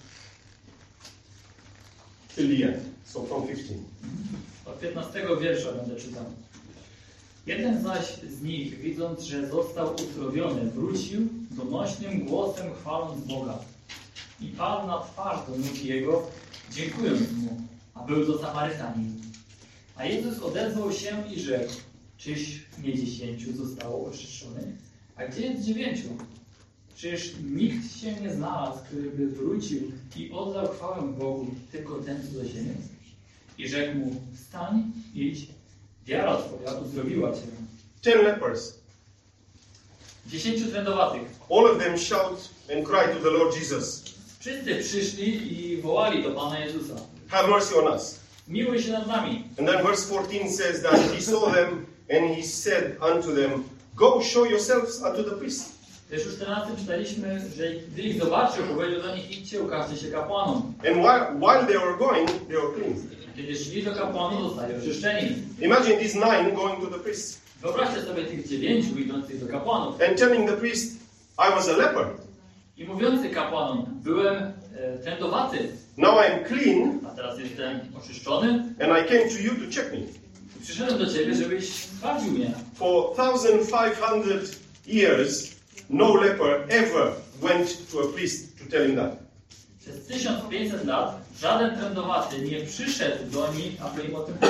till the end. So from 15. Od 15 wiersza będę czytał. Jeden zaś z nich, widząc, że został uzdrowiony, wrócił donośnym głosem chwaląc Boga. I padł na twarz do nóg jego, dziękując mu, a był to Samarytanin. A Jezus odezwał się i rzekł, czyż nie 10 zostało oczyszczonych? A gdzie jest 9? Czyż nikt się nie znalazł, który by wrócił i oddał chwałę Bogu, tylko ten co do ziemi? I rzekł mu, wstań, idź, wiara twoja uzdrowiła cię. 10 lepers. 10 trędowatych. All of them shout and cry to the Lord Jesus, Wszyscy przyszli i wołali do Pana Jezusa. have mercy on us. Miłuj się nad nami. And then verse 14 says that he saw them and he said unto them, go show yourselves unto the priest. W wierszu 14 czytaliśmy, że gdy ich zobaczył, powiedział do nich, idźcie, ukażcie się kapłanom. And while they were going, they were cleansed. Kiedy szli do kapłanów, zostali oczyszczeni. Imagine these 9 going to the priest Wyobraźcie sobie tych 9 idących do kapłanów and telling the priest, I was a leper. i mówiący kapłanom, byłem trędowaty, Now I am clean a teraz jestem oczyszczony and I came to you to check me. i przyszedłem do Ciebie, żebyś sprawdził mnie. For 1,500 years, no leper ever went to a priest to tell him that. Przez 1500 lat żaden trędowaty nie przyszedł do nich, aby im o tym,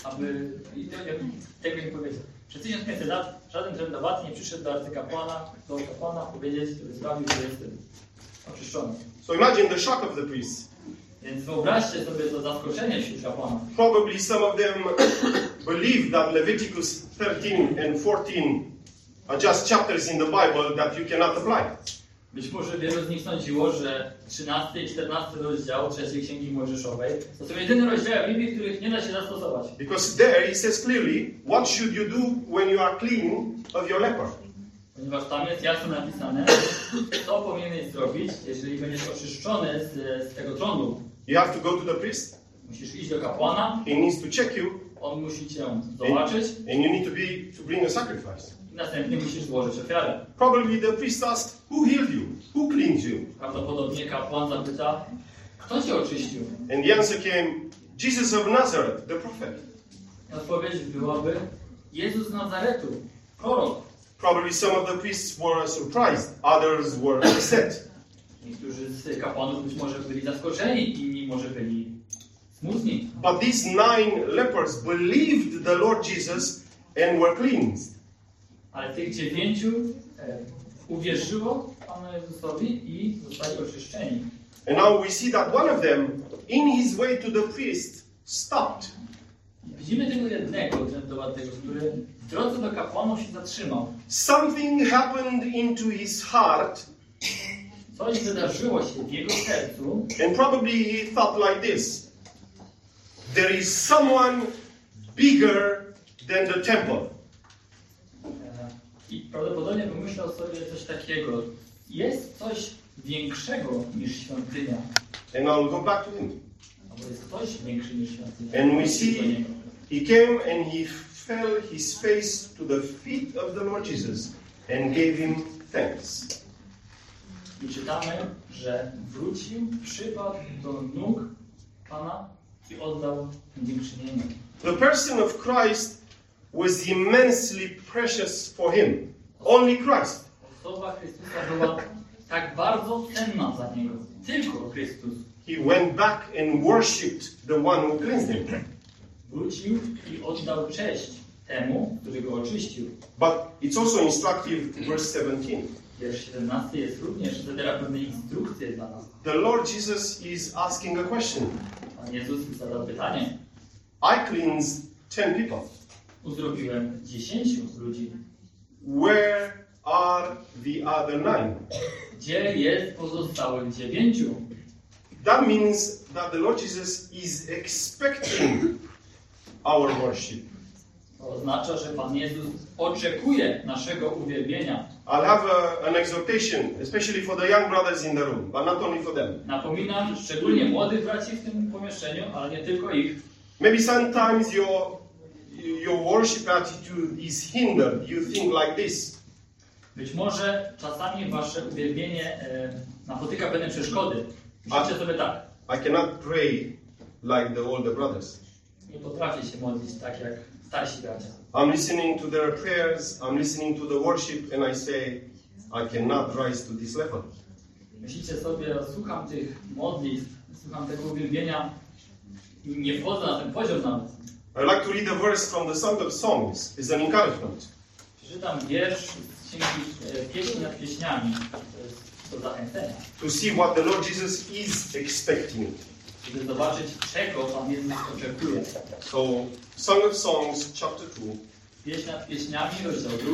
tego nie powiedział. Przez 1500 lat żaden trędowaty nie przyszedł do arcykapłana, do kapłana powiedzieć, żeby sprawił, że jestem oczyszczony. So imagine the shock of the priests. Więc wyobraźcie sobie to zaskoczenie wśród kapłanów. Probably some of them believed that Leviticus 13 and 14 are just chapters in the Bible that you cannot apply. Być może wielu z nich sądziło, że 13 i 14 rozdział III Księgi Mojżeszowej to są jedyne rozdziały Biblii, których nie da się zastosować. Because there he says clearly, what should you do when you are clean of your leper? Ponieważ tam jest jasno napisane, co powinieneś zrobić, jeżeli będziesz oczyszczony z tego trądu. You have to go to the priest. Musisz iść do kapłana, He needs to check you. on musi cię zobaczyć And you need to bring a sacrifice. i następnie musisz złożyć ofiarę. Probably the priest asked, who healed you? Who cleansed you? Prawdopodobnie kapłan zapyta, kto cię oczyścił? And the answer came, Jesus of Nazareth, the prophet. I odpowiedź byłaby, Jezus z Nazaretu, prorok. Probably some of the priests were surprised, others were upset. Niektórzy z kapłanów być może byli zaskoczeni, inni może byli smutni. But these 9 lepers believed the Lord Jesus and were cleansed. Ale tych 9 uwierzyło Panu Jezusowi i zostali oczyszczeni. And now we see that one of them, in his way to the priest, stopped. Widzimy tego jednego trędowatego, który w drodze do kapłanów się zatrzymał. Something happened into his heart, Coś wydarzyło się w jego sercu and probably he thought like this. There is someone bigger than the temple. I prawdopodobnie pomyślał sobie coś takiego. Jest coś większego niż świątynia. And I'll go back to him. Albo jest ktoś większy niż świątynia. And we see he came and he fell his face to the feet of the Lord Jesus and gave him thanks. I czytamy, że wrócił, przypadł do nóg Pana i oddał dziękczynienie. The person of Christ was immensely precious for him. Only Christ. Osoba Chrystusa była tak bardzo cenna za Niego. Tylko Chrystus. He went back and worshipped the one who cleansed him. Wrócił i oddał cześć temu, który go oczyścił. But it's also instructive, verse 17. Wiersz 17 jest również zawiera pewne instrukcje dla nas. The Lord Jesus is asking a question. Pan Jezus zadał pytanie. I cleansed 10 people. Uzdrowiłem 10 ludzi. Where are the other 9? Gdzie jest pozostałych 9? That means that the Lord Jesus is expecting our worship. To oznacza, że Pan Jezus oczekuje naszego uwielbienia. I'll have an exhortation, especially for the young brothers in the room, but not only for them. Napominam szczególnie młodych braci w tym pomieszczeniu, ale nie tylko ich. Maybe sometimes your worship attitude is hindered. You think like this. Być może czasami wasze uwielbienie napotyka pewne przeszkody. Myślicie sobie tak. I cannot pray like the older brothers. Nie potrafię się modlić tak jak starsi bracia. I'm listening to their prayers, I'm listening to the worship, and I say, I cannot rise to this level. Myślicie sobie, słucham tych modlitw, słucham tego uwielbienia i nie wchodzę na ten poziom nawet. I like to read a verse from the Song of Songs. It's an encouragement. Przeczytam wiersz z księgi Pieśni nad Pieśniami. To jest do zachęcenia. To see what the Lord Jesus is expecting. Żeby zobaczyć, czego Pan Jezus oczekuje. So, Song of Songs, chapter 2. Pieśń nad Pieśniami, rozdział 2.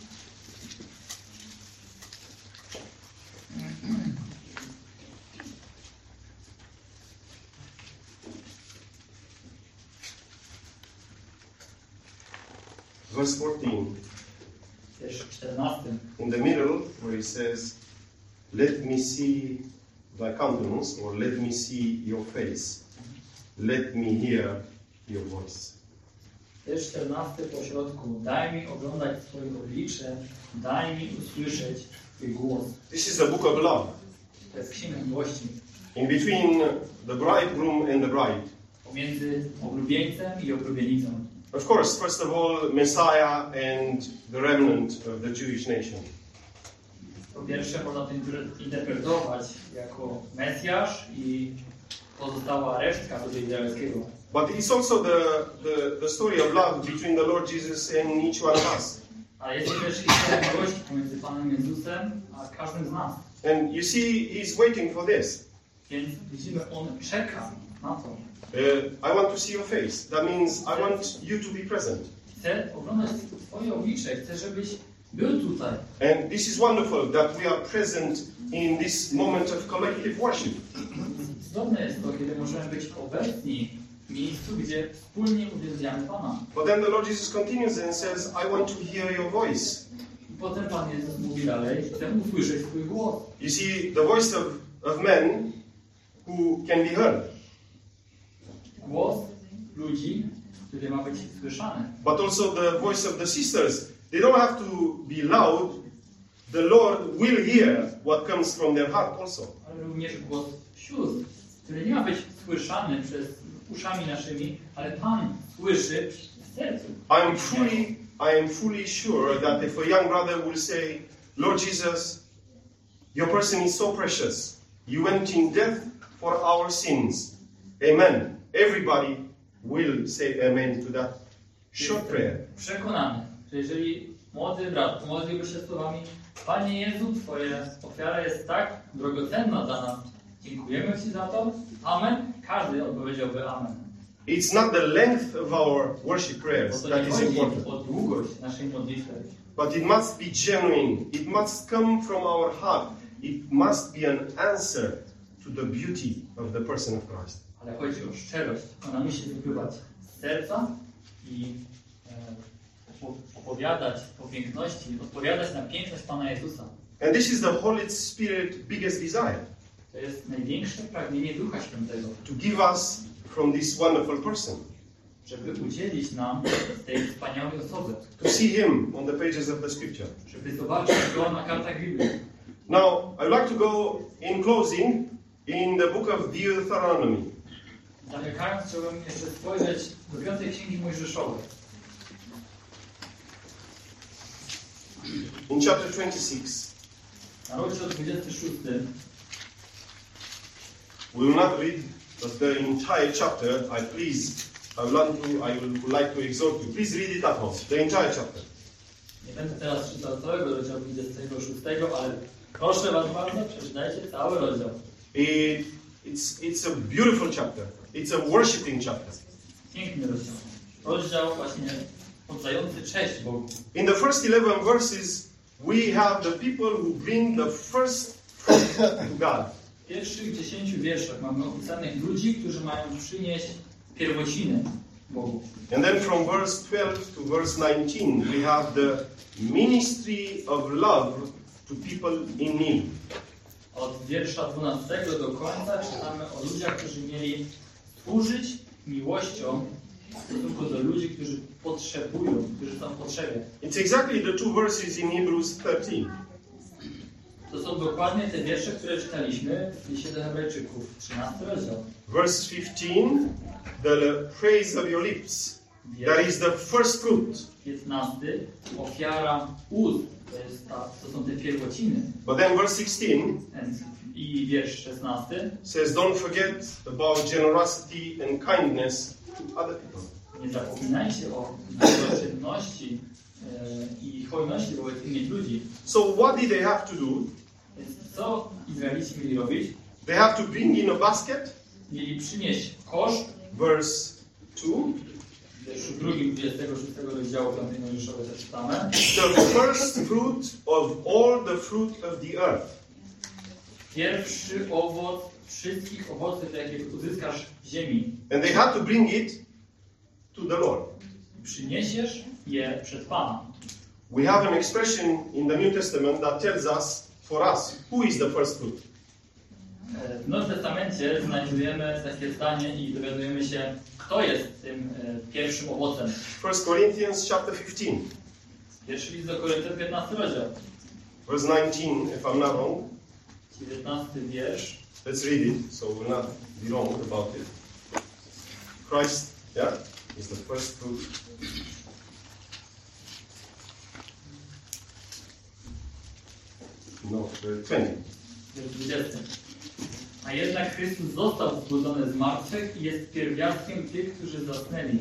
Verse 14. Wiersz 14. In the middle, where he says, let me see thy countenance, or let me see your face. Let me hear your voice. Wiersz 14 po środku. Daj mi oglądać Twoje oblicze, daj mi usłyszeć Twój głos. This is the book of love. To jest księga miłości. In between the bridegroom and the bride. Pomiędzy oblubieńcem i oblubienicą. Of course, first of all, Messiah and the remnant of the Jewish nation. pierwsze można to interpretować jako Mesjasz i pozostała resztka ludu izraelskiego. But it's also the story of love between the Lord Jesus and each one of us. Ale jest też historia miłości pomiędzy Panem Jezusem a każdym z nas. And you see, He's waiting for this. Więc widzimy, On czeka na to. I want to see your face. That means I want you to be present. Chcę oglądać Twoje oblicze, chcę, żebyś był tutaj. And this is wonderful that we are present in this moment of collective worship. Cudowne jest to, kiedy możemy być obecni w miejscu, gdzie wspólnie uwielbiamy Pana. But then the Lord Jesus continues and says, I want to hear your voice. I potem Pan Jezus mówi dalej, chcę usłyszeć Twój głos. You see, the voice of men who can be heard. Głos ludzi, który ma być słyszany. But also the voice of the sisters. They don't have to be loud. The Lord will hear what comes from their heart also. Ale również głos sióstr, który nie ma być słyszany przez uszami naszymi, ale Pan słyszy w sercu. I am fully sure that if a young brother will say, Lord Jesus, your person is so precious. You went in death for our sins. Amen. Everybody will say amen to that short prayer. Przekonany, że jeżeli młody brat pomodliłby się słowami, Panie Jezu, Twoja ofiara jest tak drogocenna dla nas. Dziękujemy Ci za to. Amen. Każdy odpowiedziałby amen. It's not the length of our worship prayers Bo to that nie is chodzi important, o długość naszej modlitwy, but it must be genuine. It must come from our heart. It must be an answer to the beauty of the person of Christ. ale chodzi o szczerość. Ona musi wypływać z serca i opowiadać o piękności, odpowiadać na piękność Pana Jezusa. And this is the Holy Spirit's biggest desire, To jest największe pragnienie Ducha Świętego, to give us from this wonderful person, żeby udzielić nam z tej wspaniałej osoby, to see Him on the pages of the Scripture. żeby zobaczyć Go na kartach Biblii. Now, I would like to go in closing in the book of Deuteronomy. Zamykając, chciałbym jeszcze spojrzeć do 5 Księgi Mojżeszowej. In chapter 26, Na rozdział 26. we will not read the entire chapter. I would like to exhort you. Please read it at home, the entire chapter. Nie będę teraz czytał całego rozdziału 26, ale proszę Was bardzo, przeczytajcie cały rozdział. It's a beautiful chapter. It's a worshiping chapter. Piękny rozdział. Rozdział właśnie oddający cześć Bogu. In the first 11 verses, we have the people who bring the first fruit to God. W pierwszych 10 wierszach mamy opisanych ludzi, którzy mają przynieść pierwociny Bogu. And then from verse 12 to verse 19, we have the ministry of love to people in need. Od wiersza 12 do końca czytamy o ludziach, którzy mieli służyć miłością w stosunku do ludzi, którzy potrzebują, którzy są w potrzebie. It's exactly the two verses in Hebrews 13. To są dokładnie te wiersze, które czytaliśmy w liście do Hebrajczyków, 13 rozdział. Verse 15, the praise of your lips. That is the first fruit. 15, ofiara ust, to są te pierwociny. But then verse 16 I wiersz 16 says, don't forget about generosity and kindness to other people. nie zapominajcie o dobroczynności i hojności wobec innych ludzi. So what did they have to do? Więc co Izraelici mieli robić? They have to bring in a basket. Mieli przynieść kosz, Verse 2. w wierszu 2, 26 rozdziału 5 Mojżeszowej czytamy. The first fruit of all the fruit of the earth. Pierwszy owoc wszystkich owoców, jakie uzyskasz w ziemi. And they had to bring it to the Lord. Przyniesiesz je przed Pana. We have an expression in the New Testament that tells us, for us, who is the first fruit. W Nowym Testamencie znajdujemy takie zdanie i dowiadujemy się, kto jest tym pierwszym owocem. 1 Corinthians chapter 15. Pierwszy list do Koryntian, 15 rozdział. Verse 19, if I'm not wrong. 19 wiersz. Let's read it, so we'll not be wrong about it. Christ, yeah, is the first fruit. No, 20. wiersz 20. A jednak Chrystus został wzbudzony z martwych i jest pierwiastkiem tych, którzy zasnęli.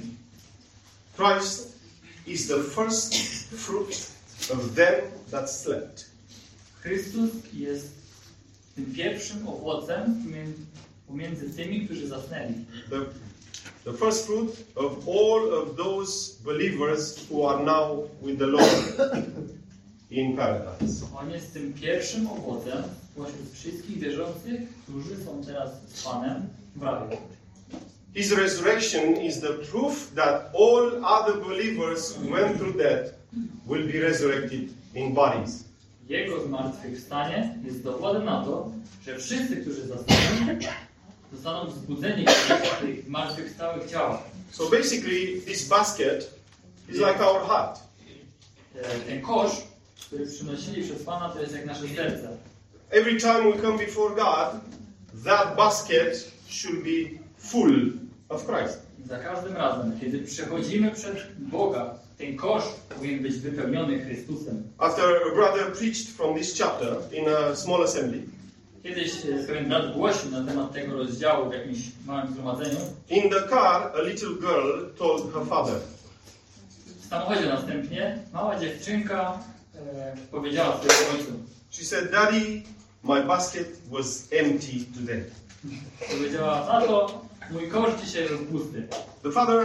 Christ is the first fruit of them that slept. Chrystus jest tym pierwszym owocem pomiędzy tymi, którzy zasnęli. The first fruit of all of those believers who are now with the Lord in paradise. On jest tym pierwszym owocem spośród wszystkich wierzących, którzy są teraz z Panem w raju. His resurrection is the proof that all other believers who went through death will be resurrected in bodies. Jego zmartwychwstanie jest dowodem na to, że wszyscy, którzy zasnęli, zostaną wzbudzeni w tych zmartwychwstałych ciałach. So basically, this basket is like our heart. Ten kosz, który przynosili przez Pana, to jest jak nasze serce. Every time we come before God, that basket should be full of Christ. Za każdym razem, kiedy przechodzimy przed Boga, ten kosz powinien być wypełniony Chrystusem. After a brother preached from this chapter in a small assembly, Kiedyś pewien brat głosił na temat tego rozdziału w jakimś małym zgromadzeniu. in the car, a little girl told her father, W samochodzie następnie mała dziewczynka powiedziała swojemu ojcu. she said, "Daddy, my basket was empty today." Powiedziała, tato, mój kosz dzisiaj był pusty. The father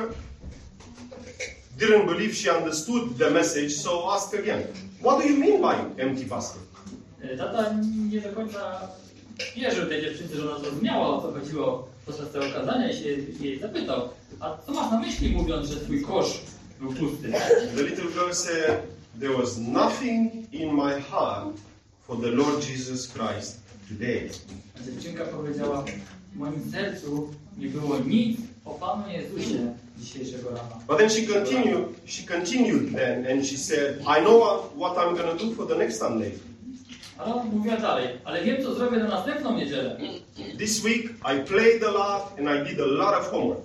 didn't believe she understood the message, so asked again, "What do you mean by empty basket?" Tata nie do końca wierzył tej dziewczynce, że ona zrozumiała, o co chodziło podczas tego kazania i się jej zapytał, a co masz na myśli, mówiąc, że twój kosz był pusty? The little girl said, "There was nothing in my heart for the Lord Jesus Christ today." A dziewczynka powiedziała, w moim sercu nie było nic o Panu Jezusie dzisiejszego rana. But then she continued then and she said, "I know what I'm going to do for the next Sunday. Ale ona mówiła dalej, ale wiem, co zrobię na następną niedzielę. This week I played a lot and I did a lot of homework.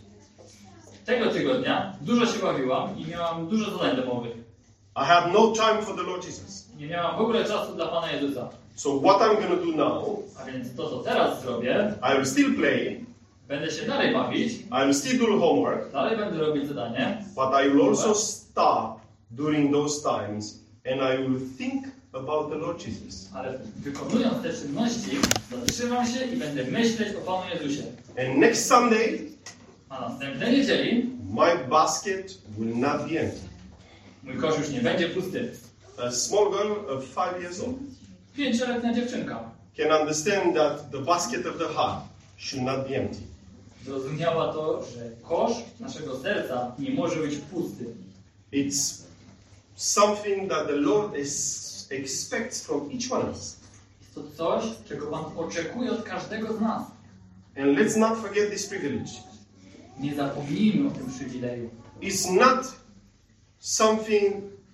Tego tygodnia dużo się bawiłam i miałam dużo zadań domowych. I had no time for the Lord Jesus. Nie miałam w ogóle czasu dla Pana Jezusa. So what I'm going to do now, A więc to, co teraz zrobię, I will still play, będę się dalej bawić, I will still do homework, dalej będę robić zadanie, but I will also stop during those times and I will think about the Lord Jesus. ale wykonując te czynności, zatrzymam się i będę myśleć o Panu Jezusie. And next Sunday, A następnej niedzieli my basket will not be empty. mój kosz już nie będzie pusty. A small girl of 5 years old 5-letnia dziewczynka can understand that the basket of the heart should not be empty. zrozumiała to, że kosz naszego serca nie może być pusty. It's something that the Lord expects from each one of us. Jest to coś, czego Pan oczekuje od każdego z nas. And let's not forget this privilege. Nie zapomnijmy o tym przywileju. It's not something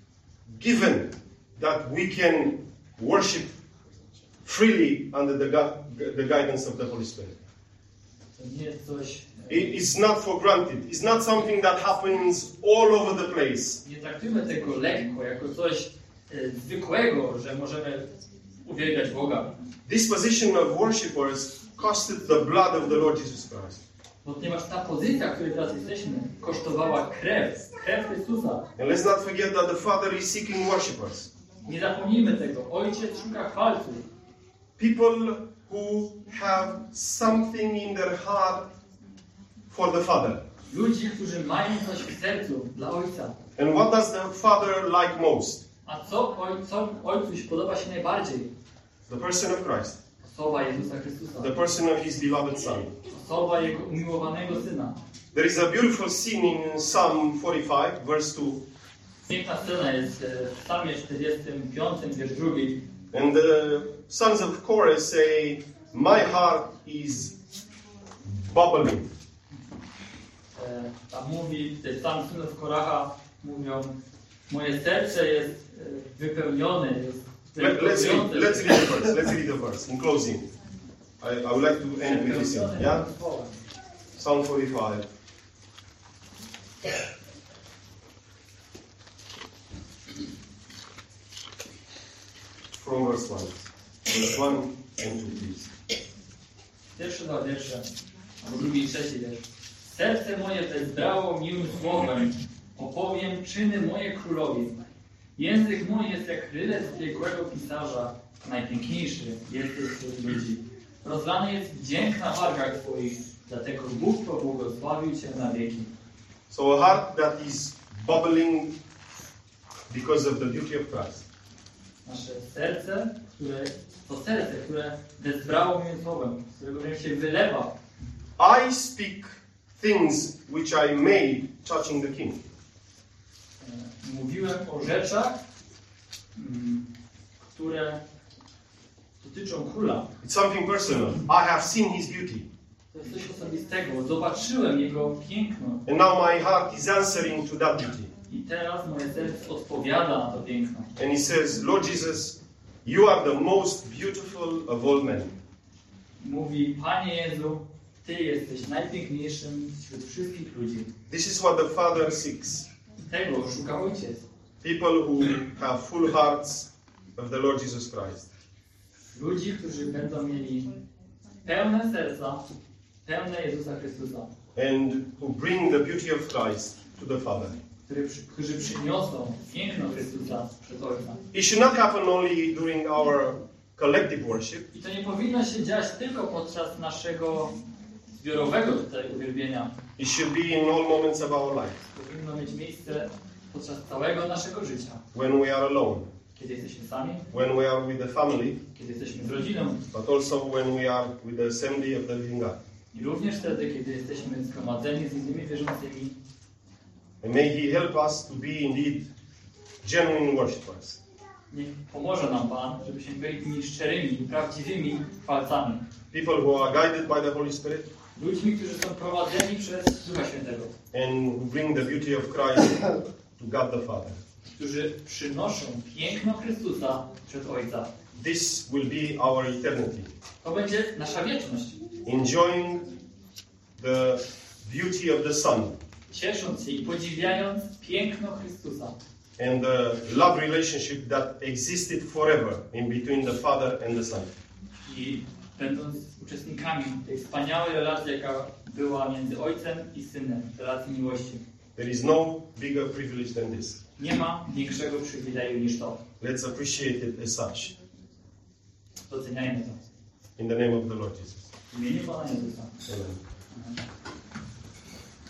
given that we can worship freely under the guidance of the Holy Spirit. To nie jest coś... It's not for granted. It's not something that happens all over the place. Nie traktujmy tego lekko, jako coś zwykłego, że możemy uwielbiać Boga. This position of worshipers costed the blood of the Lord Jesus Christ. Ponieważ ta pozycja, w której teraz jesteśmy, kosztowała krew Chrystusa. And let's not forget that the Father is seeking worshipers. Nie zapomnijmy tego. Ojciec szuka chwalców. People who have something in their heart for the Father. Ludzi, którzy mają coś w sercu dla Ojca. And what does the Father like most? A co Ojcu podoba się najbardziej? The person of Christ. Osoba Jezusa Chrystusa. The person of His beloved Son. Osoba Jego umiłowanego Syna. There is a beautiful scene in Psalm 45, verse 2. Piękna scena jest w Psalmie 45, wiersz 2. And the sons of Korah say, "My heart is bubbling." Tam mówi, tam synów Koracha mówią, moje serce jest wypełnione, jest Let's read the verse. Let's read the verse in closing. I would like to end with this. Yeah? Psalm 45. from verse 1. Verse 1 and 2, please. Pierwsze dwa wiersze, albo drugi i trzeci wiersz. Serce moje wezbrało miłym słowem, opowiem czyny moje królowi. Język mój jest jak rylec biegłego pisarza, najpiękniejszy jesteś wśród ludzi. Rozlany jest dzięk na wargach Twoich, dlatego Bóg pobłogosławił Cię na wieki. So a heart that is bubbling because of the beauty of Christ. Nasze serce, które wezbrało miłym słowem, z którego wręcz się wylewa. I speak things which I made touching the king. Mówiłem o rzeczach, które dotyczą króla. It's something personal. I have seen his beauty. To jest coś osobistego. Zobaczyłem jego piękno. And now my heart is answering to that beauty. I teraz moje serce odpowiada na to piękno. And he says, Lord Jesus, you are the most beautiful of all men. Mówi, Panie Jezu, Ty jesteś najpiękniejszym wśród wszystkich ludzi. This is what the Father seeks. Tego szuka Ojciec. People who have full hearts of the Lord Jesus Christ. Ludzi, którzy będą mieli pełne serca, pełne Jezusa Chrystusa. And who bring the beauty of Christ to the Father. Którzy przyniosą piękno Chrystusa przed Ojca. It should not happen only during our collective worship. I to nie powinno się dziać tylko podczas naszego zbiorowego tutaj uwielbienia. It should be in all moments of our life. Powinno mieć miejsce podczas całego naszego życia. When we are alone. Kiedy jesteśmy sami, When we are with the family. kiedy jesteśmy z rodziną. But also when we are with the assembly of the living God. I również wtedy, kiedy jesteśmy zgromadzeni z innymi wierzącymi. And may He help us to be indeed genuine worshipers. Niech pomoże nam Pan, żebyśmy byli tymi szczerymi, prawdziwymi chwalcami. People who are guided by the Holy Spirit. Ludźmi, którzy są prowadzeni przez Ducha Świętego. And who bring the beauty of Christ to God the Father. Którzy przynoszą piękno Chrystusa przed Ojca. This will be our eternity. To będzie nasza wieczność. Enjoying the beauty of the Son. Ciesząc się i podziwiając piękno Chrystusa. And the love relationship that existed forever in between the Father and the Son. I będąc uczestnikami tej wspaniałej relacji, jaka była między Ojcem i Synem, relacji miłości. There is no bigger privilege than this. Nie ma większego przywileju niż to. Let's appreciate it as such. Doceniajmy to. In the name of the Lord Jesus. W imieniu Pana Jezusa. Amen. Amen.